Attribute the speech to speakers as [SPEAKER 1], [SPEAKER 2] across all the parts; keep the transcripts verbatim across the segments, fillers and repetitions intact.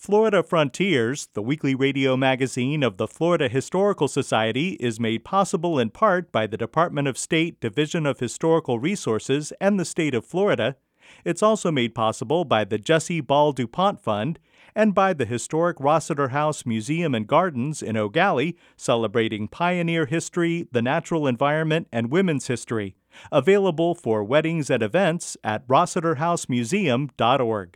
[SPEAKER 1] Florida Frontiers, the weekly radio magazine of the Florida Historical Society, is made possible in part by the Department of State Division of Historical Resources and the state of Florida. It's also made possible by the Jessie Ball DuPont Fund and by the historic Rossiter House Museum and Gardens in Eau Gallie, celebrating pioneer history, the natural environment, and women's history. Available for weddings and events at rossiter house museum dot org.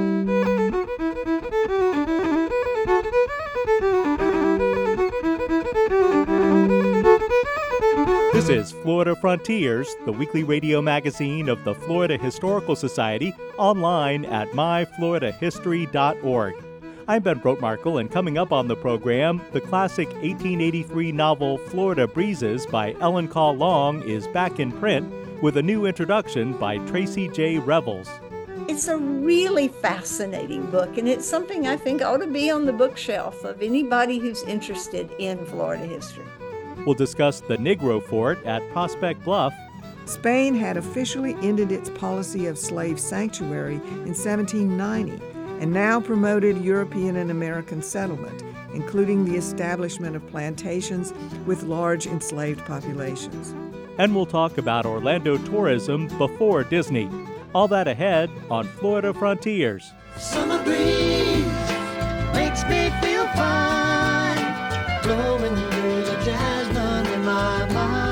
[SPEAKER 1] This is Florida Frontiers, the weekly radio magazine of the Florida Historical Society, online at my florida history dot org. I'm Ben Brotmarkle, and coming up on the program, the classic eighteen eighty-three novel Florida Breezes by Ellen Call Long is back in print with a new introduction by Tracy J. Revels.
[SPEAKER 2] It's a really fascinating book, and it's something I think ought to be on the bookshelf of anybody who's interested in Florida history.
[SPEAKER 1] We'll discuss the Negro Fort at Prospect Bluff.
[SPEAKER 3] Spain had officially ended its policy of slave sanctuary in seventeen ninety and now promoted European and American settlement, including the establishment of plantations with large enslaved populations.
[SPEAKER 1] And we'll talk about Orlando tourism before Disney. All that ahead on Florida Frontiers.
[SPEAKER 4] Summer breeze makes me feel fine, blowing through the jasmine in my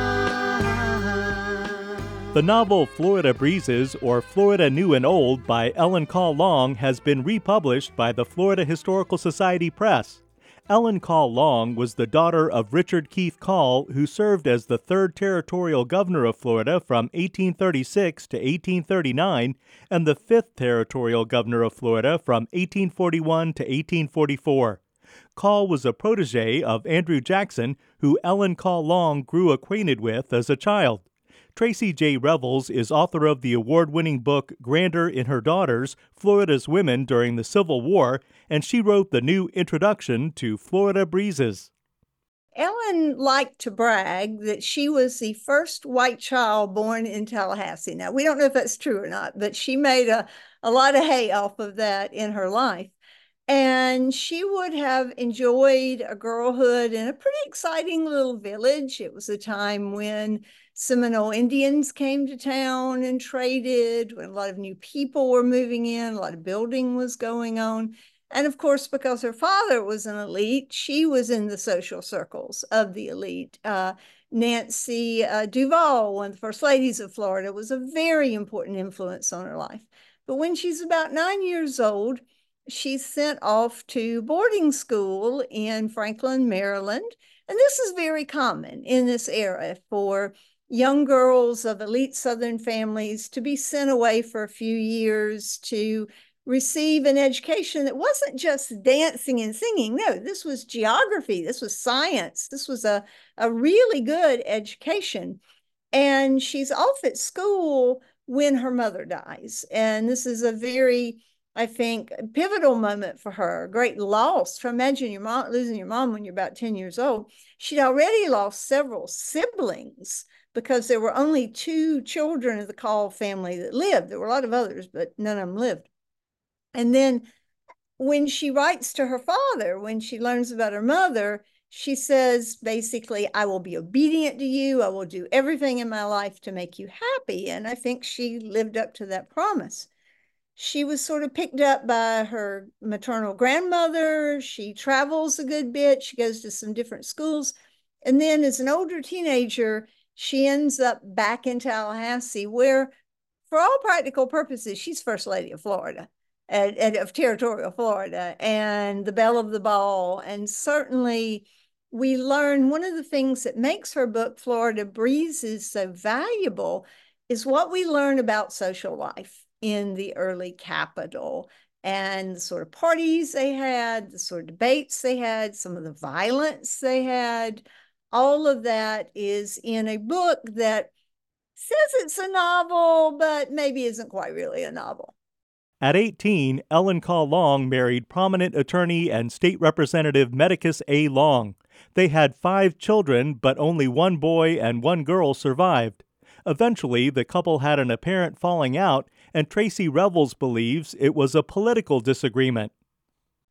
[SPEAKER 4] mind.
[SPEAKER 1] The novel Florida Breezes, or Florida New and Old, by Ellen Call Long has been republished by the Florida Historical Society Press. Ellen Call Long was the daughter of Richard Keith Call, who served as the third territorial governor of Florida from eighteen thirty-six to eighteen thirty-nine and the fifth territorial governor of Florida from eighteen forty-one to eighteen forty-four. Call was a protege of Andrew Jackson, who Ellen Call Long grew acquainted with as a child. Tracy J. Revels is author of the award-winning book Grander in Her Daughters, Florida's Women During the Civil War, and she wrote the new introduction to Florida Breezes.
[SPEAKER 2] Ellen liked to brag that she was the first white child born in Tallahassee. Now, we don't know if that's true or not, but she made a, a lot of hay off of that in her life. And she would have enjoyed a girlhood in a pretty exciting little village. It was a time when Seminole Indians came to town and traded, when a lot of new people were moving in, a lot of building was going on. And of course, because her father was an elite, she was in the social circles of the elite. Uh, Nancy uh, Duval, one of the first ladies of Florida, was a very important influence on her life. But when she's about nine years old, she's sent off to boarding school in Franklin, Maryland. And this is very common in this era for young girls of elite Southern families to be sent away for a few years to receive an education that wasn't just dancing and singing. No, this was geography. This was science. This was a, a really good education. And she's off at school when her mother dies. And this is a very, I think, pivotal moment for her, a great loss. For imagine your mom losing your mom when you're about ten years old. She'd already lost several siblings because there were only two children of the Call family that lived. There were a lot of others, but none of them lived. And then when she writes to her father, when she learns about her mother, she says, basically, I will be obedient to you. I will do everything in my life to make you happy. And I think she lived up to that promise. She was sort of picked up by her maternal grandmother. She travels a good bit. She goes to some different schools. And then as an older teenager, she ends up back in Tallahassee, where, for all practical purposes, she's First Lady of Florida, and, and of territorial Florida, and the belle of the ball. And certainly we learn one of the things that makes her book, Florida Breezes, so valuable is what we learn about social life in the early capital and the sort of parties they had, the sort of debates they had, some of the violence they had. All of that is in a book that says it's a novel, but maybe isn't quite really a novel.
[SPEAKER 1] At eighteen, Ellen Call Long married prominent attorney and state representative Medicus A. Long. They had five children, but only one boy and one girl survived. Eventually, the couple had an apparent falling out, and Tracy Revels believes it was a political disagreement.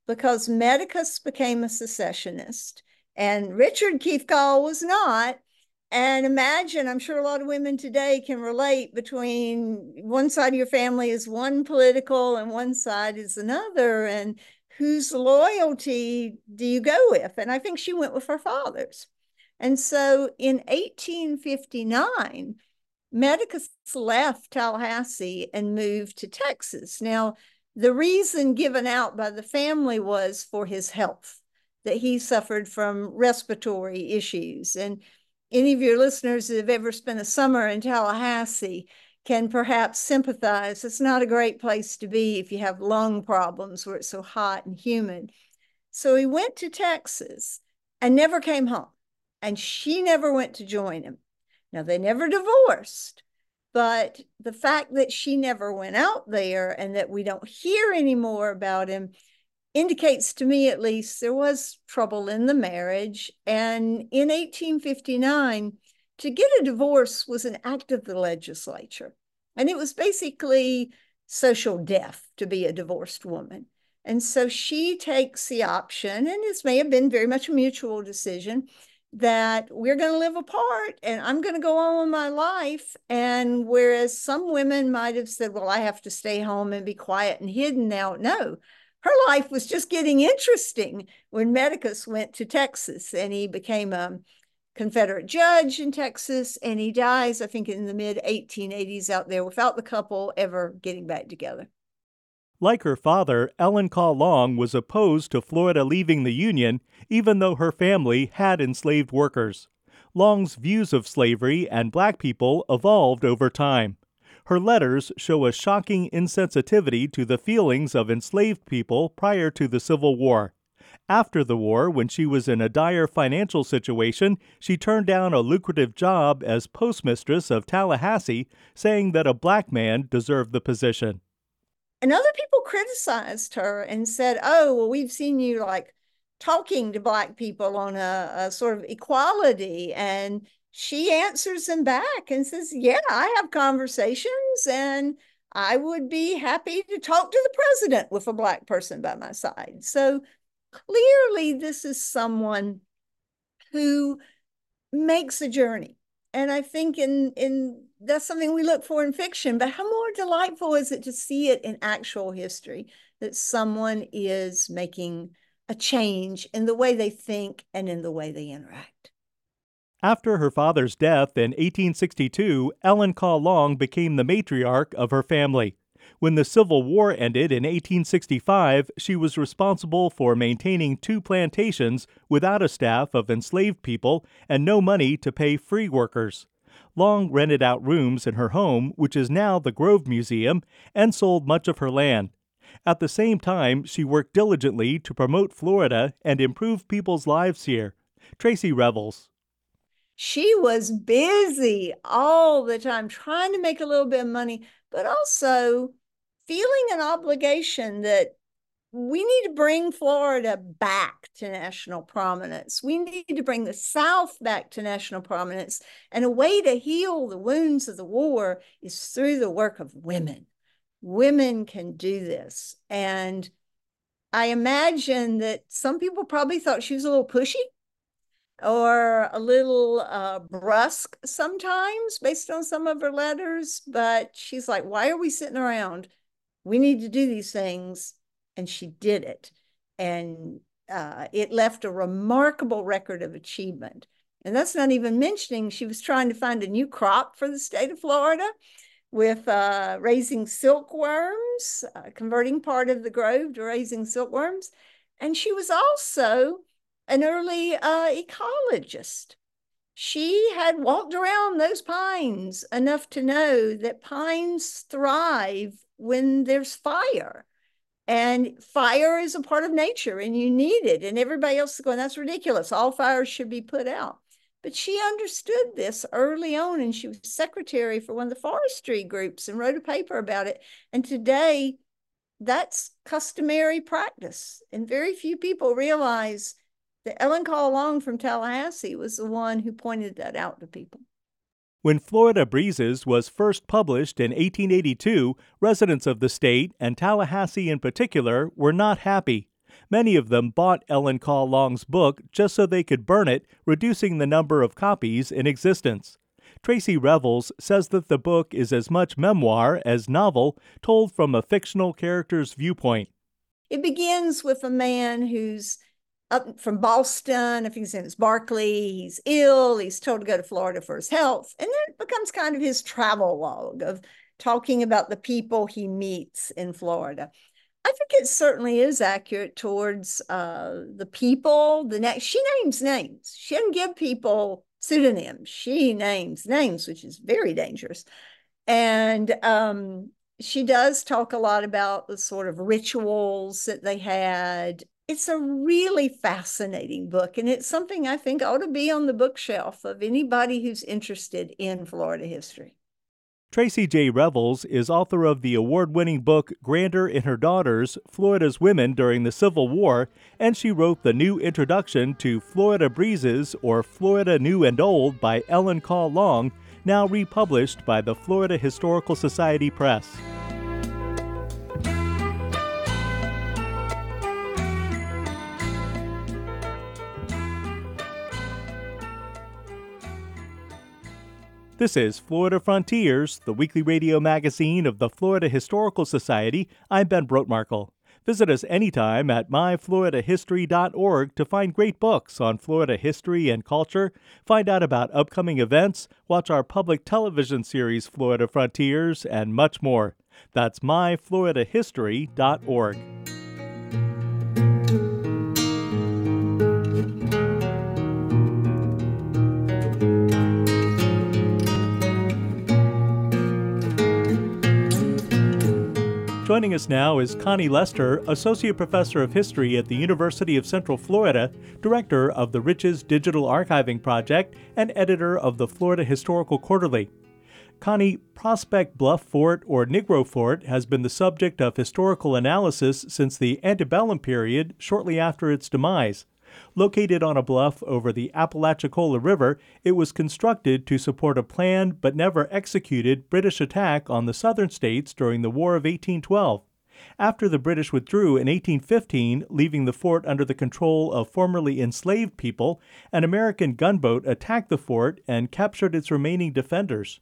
[SPEAKER 2] because Medicus became a secessionist and Richard Keith Gall was not. And imagine, I'm sure a lot of women today can relate between one side of your family is one political and one side is another. And whose loyalty do you go with? And I think she went with her father's. And so in eighteen fifty-nine, Medicus left Tallahassee and moved to Texas. Now, the reason given out by the family was for his health, that he suffered from respiratory issues. And any of your listeners that have ever spent a summer in Tallahassee can perhaps sympathize. It's not a great place to be if you have lung problems where it's so hot and humid. So he went to Texas and never came home. And she never went to join him. Now, they never divorced, but the fact that she never went out there and that we don't hear any more about him indicates to me, at least, there was trouble in the marriage. And in eighteen fifty-nine, to get a divorce was an act of the legislature. And it was basically social death to be a divorced woman. And so she takes the option, and this may have been very much a mutual decision, that we're going to live apart and I'm going to go on with my life. And whereas some women might have said, well, I have to stay home and be quiet and hidden now. No, her life was just getting interesting when Medicus went to Texas and he became a Confederate judge in Texas, and he dies, I think, in the mid eighteen eighties out there without the couple ever getting back together.
[SPEAKER 1] Like her father, Ellen Call Long was opposed to Florida leaving the Union, even though her family had enslaved workers. Long's views of slavery and black people evolved over time. Her letters show a shocking insensitivity to the feelings of enslaved people prior to the Civil War. After the war, when she was in a dire financial situation, she turned down a lucrative job as postmistress of Tallahassee, saying that a black man deserved the position.
[SPEAKER 2] And other people criticized her and said, oh, well, we've seen you like talking to black people on a, a sort of equality. And she answers them back and says, yeah, I have conversations and I would be happy to talk to the president with a black person by my side. So clearly this is someone who makes a journey. And I think in, in that's something we look for in fiction, but how more delightful is it to see it in actual history, that someone is making a change in the way they think and in the way they interact.
[SPEAKER 1] After her father's death in eighteen sixty-two, Ellen Call Long became the matriarch of her family. When the Civil War ended in eighteen sixty-five, she was responsible for maintaining two plantations without a staff of enslaved people and no money to pay free workers. Long rented out rooms in her home, which is now the Grove Museum, and sold much of her land. At the same time, she worked diligently to promote Florida and improve people's lives here. Tracy Revels.
[SPEAKER 2] She was busy all the time trying to make a little bit of money, but also feeling an obligation that we need to bring Florida back to national prominence. We need to bring the South back to national prominence. And a way to heal the wounds of the war is through the work of women. Women can do this. And I imagine that some people probably thought she was a little pushy or a little uh, brusque sometimes based on some of her letters. But she's like, why are we sitting around? We need to do these things. And she did it. And uh, it left a remarkable record of achievement. And that's not even mentioning she was trying to find a new crop for the state of Florida with uh, raising silkworms, uh, converting part of the grove to raising silkworms. And she was also an early uh, ecologist. She had walked around those pines enough to know that pines thrive when there's fire. And fire is a part of nature and you need it. And everybody else is going, that's ridiculous. All fires should be put out. But she understood this early on, and she was secretary for one of the forestry groups and wrote a paper about it. And today, that's customary practice. And very few people realize that Ellen Call Long from Tallahassee was the one who pointed that out to people.
[SPEAKER 1] When Florida Breezes was first published in eighteen eighty-two, residents of the state, and Tallahassee in particular, were not happy. Many of them bought Ellen Call Long's book just so they could burn it, reducing the number of copies in existence. Tracy Revels says that the book is as much memoir as novel, told from a fictional character's viewpoint.
[SPEAKER 2] It begins with a man who's up from Boston. I think his name is Barkley. He's ill. He's told to go to Florida for his health. And then it becomes kind of his travel log of talking about the people he meets in Florida. I think it certainly is accurate towards uh, the people. The next, she names names. She doesn't give people pseudonyms. She names names, which is very dangerous. And um, she does talk a lot about the sort of rituals that they had. It's a really fascinating book, and it's something I think ought to be on the bookshelf of anybody who's interested in Florida history.
[SPEAKER 1] Tracy J. Revels is author of the award-winning book Grander and Her Daughters, Florida's Women During the Civil War, and she wrote the new introduction to Florida Breezes, or Florida New and Old, by Ellen Call Long, now republished by the Florida Historical Society Press. This is Florida Frontiers, the weekly radio magazine of the Florida Historical Society. I'm Ben Brotmarkle. Visit us anytime at my florida history dot org to find great books on Florida history and culture, find out about upcoming events, watch our public television series Florida Frontiers, and much more. That's my florida history dot org. Joining us now is Connie Lester, Associate Professor of History at the University of Central Florida, Director of the Riches Digital Archiving Project, and Editor of the Florida Historical Quarterly. Connie, Prospect Bluff Fort, or Negro Fort, has been the subject of historical analysis since the antebellum period, shortly after its demise. Located on a bluff over the Apalachicola River, it was constructed to support a planned but never executed British attack on the southern states during the War of eighteen twelve. After the British withdrew in eighteen fifteen, leaving the fort under the control of formerly enslaved people, an American gunboat attacked the fort and captured its remaining defenders.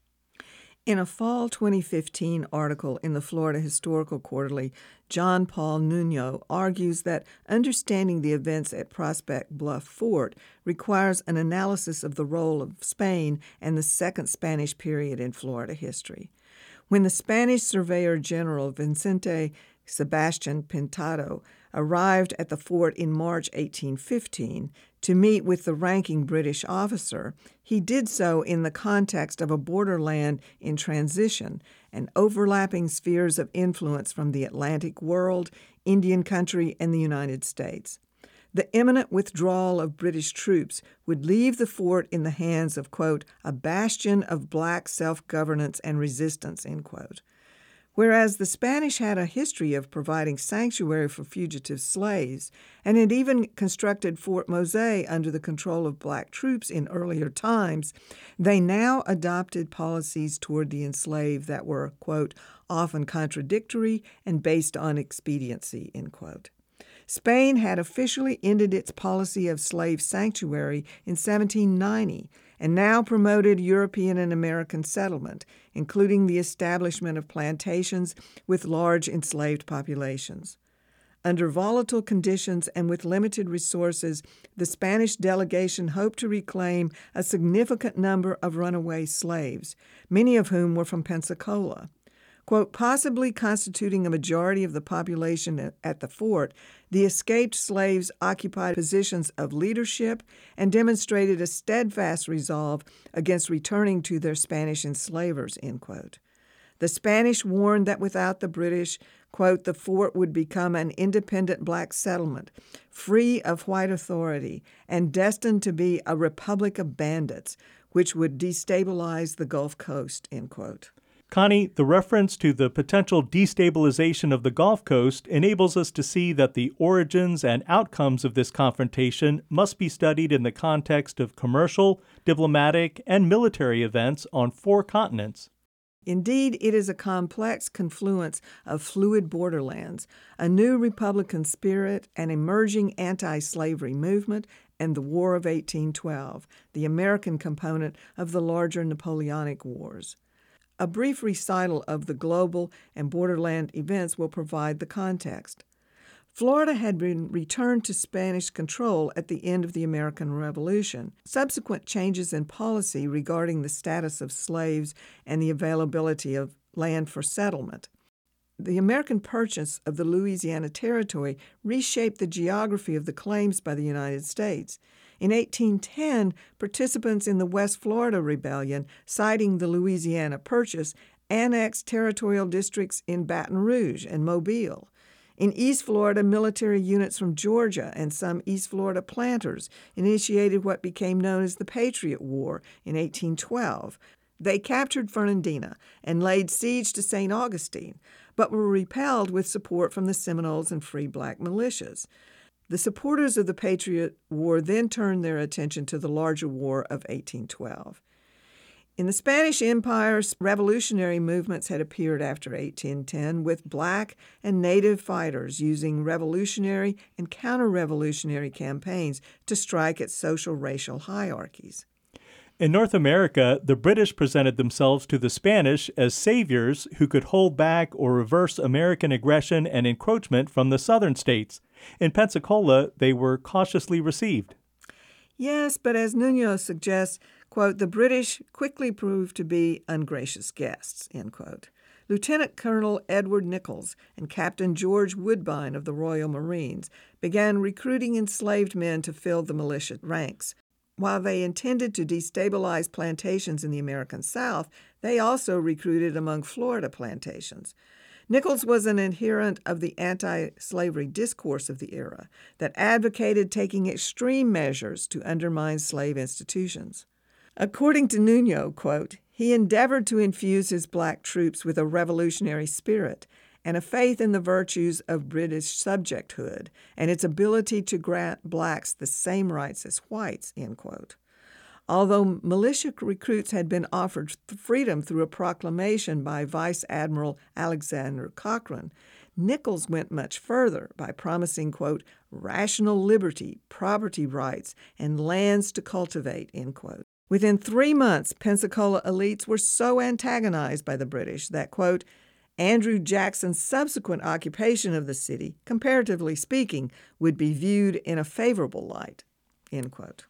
[SPEAKER 3] In a fall twenty fifteen article in the Florida Historical Quarterly, John Paul Nuno argues that understanding the events at Prospect Bluff Fort requires an analysis of the role of Spain and the Second Spanish period in Florida history. When the Spanish Surveyor General Vicente Sebastian Pintado arrived at the fort in March eighteen fifteen to meet with the ranking British officer, he did so in the context of a borderland in transition and overlapping spheres of influence from the Atlantic world, Indian country, and the United States. The imminent withdrawal of British troops would leave the fort in the hands of, quote, a bastion of black self-governance and resistance, end quote. Whereas the Spanish had a history of providing sanctuary for fugitive slaves and had even constructed Fort Mose under the control of black troops in earlier times, they now adopted policies toward the enslaved that were, quote, often contradictory and based on expediency, end quote. Spain had officially ended its policy of slave sanctuary in seventeen ninety and now promoted European and American settlement, including the establishment of plantations with large enslaved populations. Under volatile conditions and with limited resources, the Spanish delegation hoped to reclaim a significant number of runaway slaves, many of whom were from Pensacola. Quote, possibly constituting a majority of the population at the fort, the escaped slaves occupied positions of leadership and demonstrated a steadfast resolve against returning to their Spanish enslavers, end quote. The Spanish warned that without the British, quote, the fort would become an independent black settlement, free of white authority, and destined to be a republic of bandits, which would destabilize the Gulf Coast, end quote.
[SPEAKER 1] Connie, the reference to the potential destabilization of the Gulf Coast enables us to see that the origins and outcomes of this confrontation must be studied in the context of commercial, diplomatic, and military events on four continents.
[SPEAKER 3] Indeed, it is a complex confluence of fluid borderlands, a new Republican spirit, an emerging anti-slavery movement, and the War of eighteen twelve, the American component of the larger Napoleonic Wars. A brief recital of the global and borderland events will provide the context. Florida had been returned to Spanish control at the end of the American Revolution. Subsequent changes in policy regarding the status of slaves and the availability of land for settlement. The American purchase of the Louisiana Territory reshaped the geography of the claims by the United States. In eighteen ten, participants in the West Florida Rebellion, citing the Louisiana Purchase, annexed territorial districts in Baton Rouge and Mobile. In East Florida, military units from Georgia and some East Florida planters initiated what became known as the Patriot War in eighteen twelve. They captured Fernandina and laid siege to Saint Augustine, but were repelled with support from the Seminoles and Free Black militias. The supporters of the Patriot War then turned their attention to the larger War of eighteen twelve. In the Spanish Empire, revolutionary movements had appeared after eighteen ten, with black and native fighters using revolutionary and counter-revolutionary campaigns to strike at social racial hierarchies.
[SPEAKER 1] In North America, the British presented themselves to the Spanish as saviors who could hold back or reverse American aggression and encroachment from the southern states. In Pensacola, they were cautiously received.
[SPEAKER 3] Yes, but as Nuno suggests, quote, the British quickly proved to be ungracious guests, end quote. Lieutenant Colonel Edward Nichols and Captain George Woodbine of the Royal Marines began recruiting enslaved men to fill the militia ranks. While they intended to destabilize plantations in the American South, they also recruited among Florida plantations. Nichols was an adherent of the anti-slavery discourse of the era that advocated taking extreme measures to undermine slave institutions. According to Nuno, quote, he endeavored to infuse his black troops with a revolutionary spirit and a faith in the virtues of British subjecthood and its ability to grant blacks the same rights as whites, end quote. Although militia recruits had been offered freedom through a proclamation by Vice Admiral Alexander Cochrane, Nichols went much further by promising, quote, rational liberty, property rights, and lands to cultivate, end quote. Within three months, Pensacola elites were so antagonized by the British that, quote, Andrew Jackson's subsequent occupation of the city, comparatively speaking, would be viewed in a favorable light, end quote.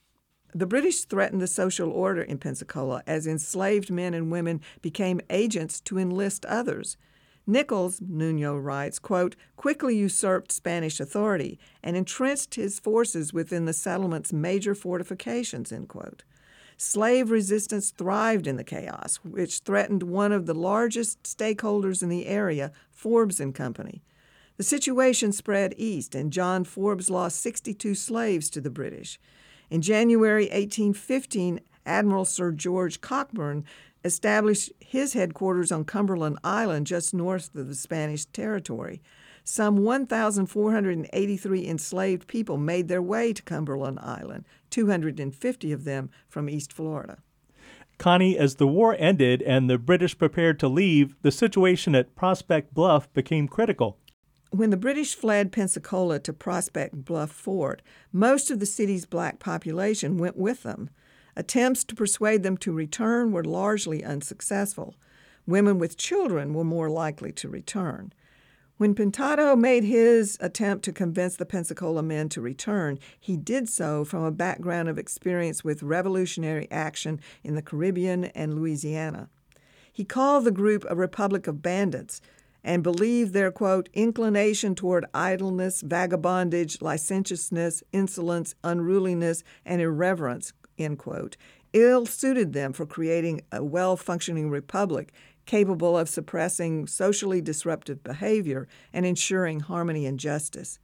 [SPEAKER 3] The British threatened the social order in Pensacola as enslaved men and women became agents to enlist others. Nichols, Nuno writes, quote, quickly usurped Spanish authority and entrenched his forces within the settlement's major fortifications, end quote. Slave resistance thrived in the chaos, which threatened one of the largest stakeholders in the area, Forbes and Company. The situation spread east, and John Forbes lost sixty-two slaves to the British. In January eighteen fifteen, Admiral Sir George Cockburn established his headquarters on Cumberland Island just north of the Spanish territory. Some one thousand four hundred eighty-three enslaved people made their way to Cumberland Island, two hundred fifty of them from East Florida.
[SPEAKER 1] Connie, as the war ended and the British prepared to leave, the situation at Prospect Bluff became critical.
[SPEAKER 3] When the British fled Pensacola to Prospect Bluff Fort, most of the city's black population went with them. Attempts to persuade them to return were largely unsuccessful. Women with children were more likely to return. When Pintado made his attempt to convince the Pensacola men to return, he did so from a background of experience with revolutionary action in the Caribbean and Louisiana. He called the group a republic of bandits and believed their, quote, inclination toward idleness, vagabondage, licentiousness, insolence, unruliness, and irreverence, end quote, ill-suited them for creating a well-functioning republic capable of suppressing socially disruptive behavior and ensuring harmony and justice.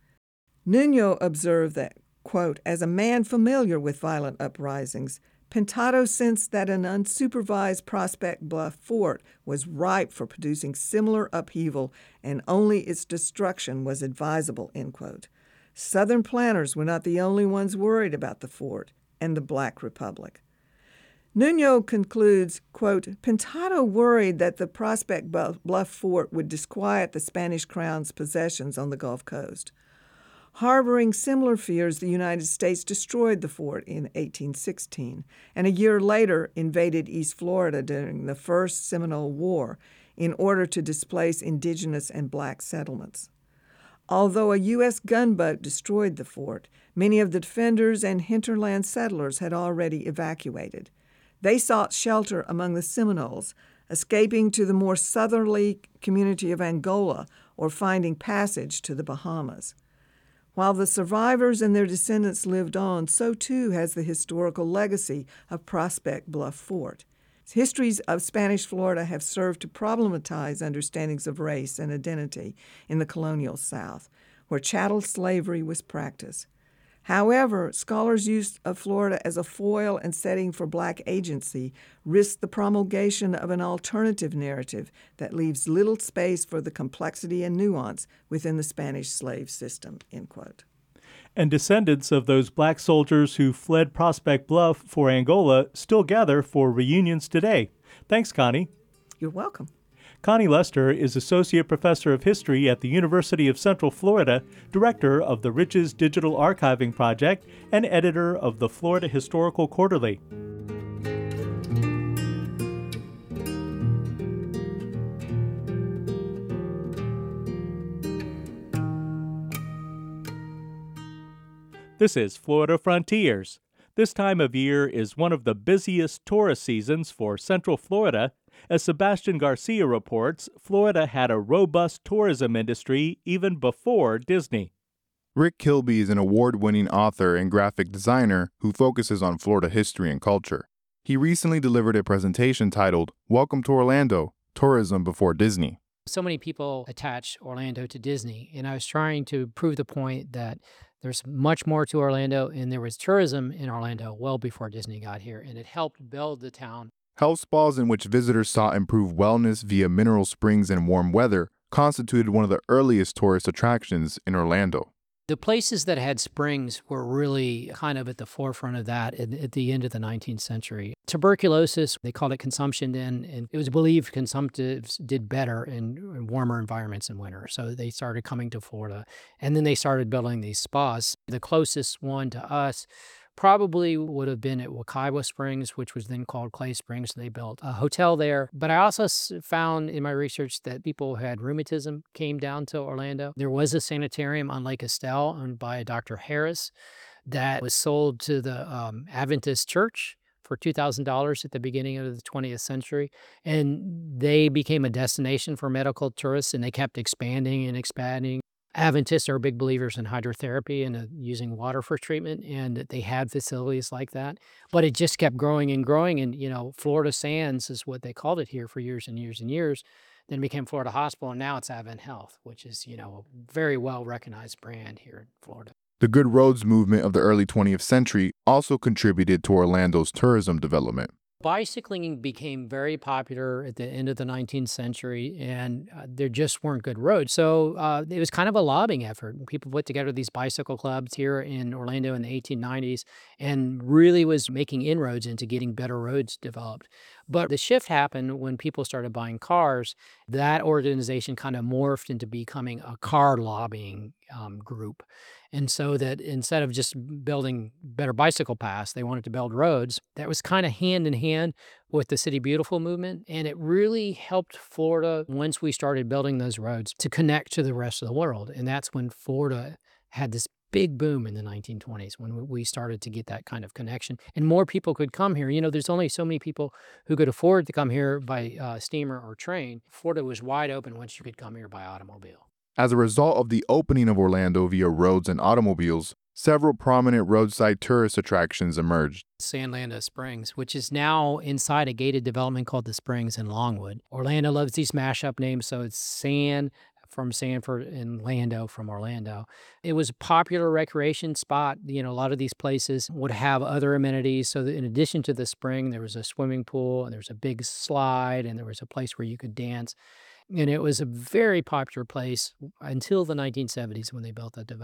[SPEAKER 3] Nuno observed that, quote, as a man familiar with violent uprisings, Pintado sensed that an unsupervised Prospect Bluff fort was ripe for producing similar upheaval, and only its destruction was advisable, end quote. Southern planters were not the only ones worried about the fort and the Black Republic. Nuno concludes, quote, Pintado worried that the Prospect Bluff Fort would disquiet the Spanish crown's possessions on the Gulf Coast. Harboring similar fears, the United States destroyed the fort in eighteen sixteen, and a year later invaded East Florida during the First Seminole War in order to displace indigenous and black settlements. Although a U S gunboat destroyed the fort, many of the defenders and hinterland settlers had already evacuated. They sought shelter among the Seminoles, escaping to the more southerly community of Angola or finding passage to the Bahamas. While the survivors and their descendants lived on, so too has the historical legacy of Prospect Bluff Fort. Histories of Spanish Florida have served to problematize understandings of race and identity in the colonial South, where chattel slavery was practiced. However, scholars' use of Florida as a foil and setting for black agency risk the promulgation of an alternative narrative that leaves little space for the complexity and nuance within the Spanish slave system, end quote.
[SPEAKER 1] And descendants of those black soldiers who fled Prospect Bluff for Angola still gather for reunions today. Thanks, Connie.
[SPEAKER 3] You're welcome.
[SPEAKER 1] Connie Lester is Associate Professor of History at the University of Central Florida, Director of the Riches Digital Archiving Project, and editor of the Florida Historical Quarterly. This is Florida Frontiers. This time of year is one of the busiest tourist seasons for Central Florida. As Sebastian Garcia reports, Florida had a robust tourism industry even before Disney.
[SPEAKER 5] Rick Kilby is an award-winning author and graphic designer who focuses on Florida history and culture. He recently delivered a presentation titled, Welcome to Orlando, Tourism Before Disney.
[SPEAKER 6] So many people attach Orlando to Disney, and I was trying to prove the point that there's much more to Orlando, and there was tourism in Orlando well before Disney got here, and it helped build the town.
[SPEAKER 5] Health spas in which visitors sought improved wellness via mineral springs and warm weather constituted one of the earliest tourist attractions in Orlando.
[SPEAKER 6] The places that had springs were really kind of at the forefront of that at, at the end of the nineteenth century. Tuberculosis, they called it consumption then, and it was believed consumptives did better in, in warmer environments in winter. So they started coming to Florida, and then they started building these spas. The closest one to us probably would have been at Wekiwa Springs, which was then called Clay Springs. They built a hotel there. But I also found in my research that people who had rheumatism came down to Orlando. There was a sanitarium on Lake Estelle owned by Doctor Harris that was sold to the um, Adventist Church for two thousand dollars at the beginning of the twentieth century. And they became a destination for medical tourists, and they kept expanding and expanding. Adventists are big believers in hydrotherapy and uh, using water for treatment, and they had facilities like that. But it just kept growing and growing, and, you know, Florida Sands is what they called it here for years and years and years. Then it became Florida Hospital, and now it's Advent Health, which is, you know, a very well-recognized brand here in Florida.
[SPEAKER 5] The Good Roads movement of the early twentieth century also contributed to Orlando's tourism development.
[SPEAKER 6] Bicycling became very popular at the end of the nineteenth century, and uh, there just weren't good roads. So uh, it was kind of a lobbying effort. People put together these bicycle clubs here in Orlando in the eighteen nineties and really was making inroads into getting better roads developed. But the shift happened when people started buying cars. That organization kind of morphed into becoming a car lobbying um, group. And so that instead of just building better bicycle paths, they wanted to build roads. That was kind of hand in hand with the City Beautiful movement. And it really helped Florida, once we started building those roads, to connect to the rest of the world. And that's when Florida had this big boom in the nineteen twenties, when we started to get that kind of connection. And more people could come here. You know, there's only so many people who could afford to come here by uh, steamer or train. Florida was wide open once you could come here by automobile.
[SPEAKER 5] As a result of the opening of Orlando via roads and automobiles, several prominent roadside tourist attractions emerged.
[SPEAKER 6] Sandlanda Springs, which is now inside a gated development called the Springs in Longwood. Orlando loves these mashup names, so it's Sand from Sanford and Lando from Orlando. It was a popular recreation spot. You know, a lot of these places would have other amenities. So that in addition to the spring, there was a swimming pool, and there was a big slide, and there was a place where you could dance. And it was a very popular place until the nineteen seventies when they built that development.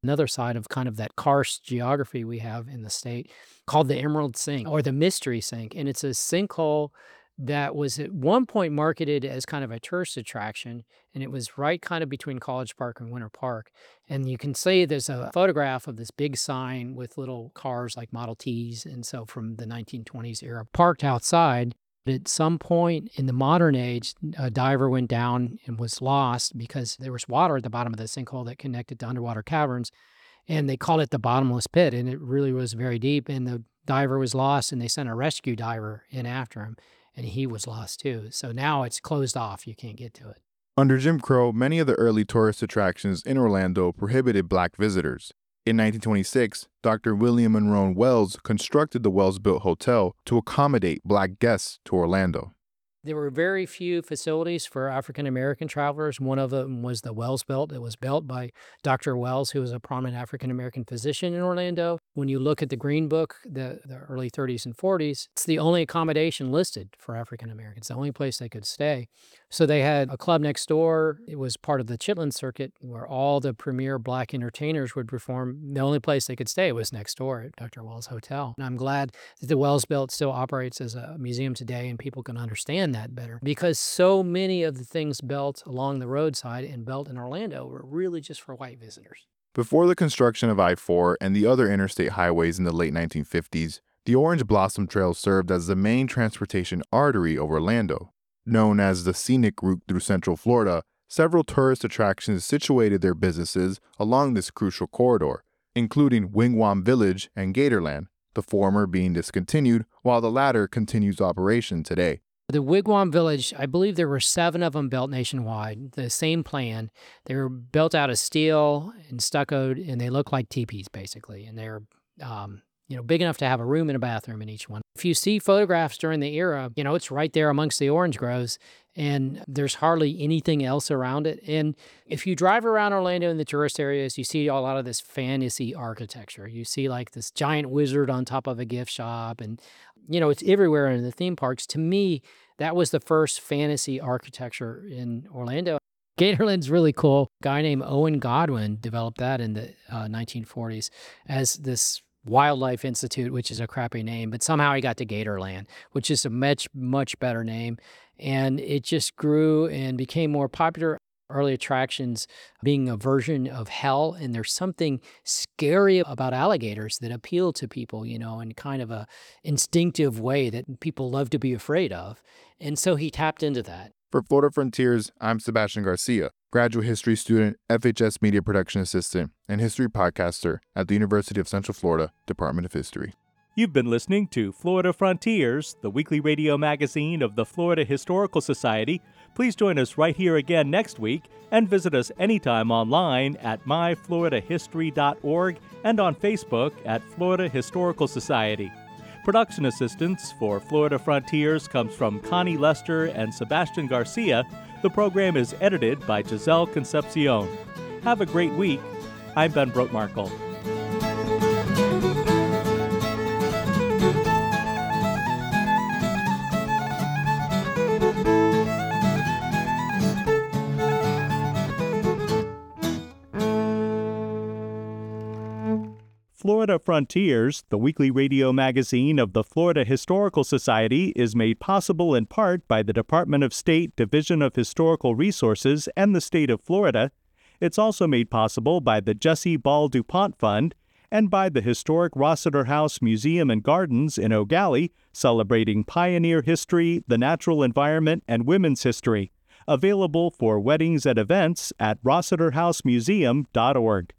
[SPEAKER 6] another side of kind of that karst geography we have in the state, called the Emerald Sink or the Mystery Sink. And it's a sinkhole that was at one point marketed as kind of a tourist attraction, and it was right kind of between College Park and Winter Park. And you can see there's a photograph of this big sign with little cars like Model Ts, and so from the nineteen twenties era, parked outside. At some point in the modern age, a diver went down and was lost because there was water at the bottom of the sinkhole that connected to underwater caverns, and they called it the bottomless pit, and it really was very deep, and the diver was lost, and they sent a rescue diver in after him, and he was lost too. So now it's closed off. You can't get to it.
[SPEAKER 5] Under Jim Crow, many of the early tourist attractions in Orlando prohibited black visitors. In nineteen twenty-six, Doctor William Monroe Wells constructed the Wells-built hotel to accommodate black guests to Orlando.
[SPEAKER 6] There were very few facilities for African-American travelers. One of them was the Wells Belt. It was built by Doctor Wells, who was a prominent African-American physician in Orlando. When you look at the Green Book, the, the early thirties and forties, it's the only accommodation listed for African-Americans, the only place they could stay. So they had a club next door. It was part of the Chitlin Circuit, where all the premier black entertainers would perform. The only place they could stay was next door at Doctor Wells Hotel. And I'm glad that the Wells Belt still operates as a museum today, and people can understand that better, because so many of the things built along the roadside and built in Orlando were really just for white visitors.
[SPEAKER 5] Before the construction of I four and the other interstate highways in the late nineteen fifties, the Orange Blossom Trail served as the main transportation artery of Orlando. Known as the scenic route through Central Florida, several tourist attractions situated their businesses along this crucial corridor, including Wigwam Village and Gatorland, the former being discontinued while the latter continues operation today.
[SPEAKER 6] The Wigwam Village, I believe there were seven of them built nationwide, the same plan. They were built out of steel and stuccoed, and they look like teepees, basically. And they're, um, you know, big enough to have a room and a bathroom in each one. If you see photographs during the era, you know, it's right there amongst the orange groves, and there's hardly anything else around it. And if you drive around Orlando in the tourist areas, you see a lot of this fantasy architecture. You see like this giant wizard on top of a gift shop, and you know, it's everywhere in the theme parks. To me, that was the first fantasy architecture in Orlando. Gatorland's really cool. A guy named Owen Godwin developed that in the uh, nineteen forties as this Wildlife Institute, which is a crappy name, but somehow he got to Gatorland, which is a much, much better name. And it just grew and became more popular. Early attractions being a version of hell, and there's something scary about alligators that appeal to people, you know, in kind of a instinctive way that people love to be afraid of. And so he tapped into that.
[SPEAKER 5] For Florida Frontiers, I'm Sebastian Garcia, graduate history student, F H S media production assistant, and history podcaster at the University of Central Florida Department of History.
[SPEAKER 1] You've been listening to Florida Frontiers, the weekly radio magazine of the Florida Historical Society. Please join us right here again next week, and visit us anytime online at my florida history dot org and on Facebook at Florida Historical Society. Production assistance for Florida Frontiers comes from Connie Lester and Sebastian Garcia. The program is edited by Giselle Concepcion. Have a great week. I'm Ben Brotemarkle. Florida Frontiers, the weekly radio magazine of the Florida Historical Society, is made possible in part by the Department of State Division of Historical Resources and the state of Florida. It's also made possible by the Jesse Ball DuPont Fund and by the historic Rossiter House Museum and Gardens in Eau Gallie, celebrating pioneer history, the natural environment, and women's history. Available for weddings and events at rossiter house museum dot org.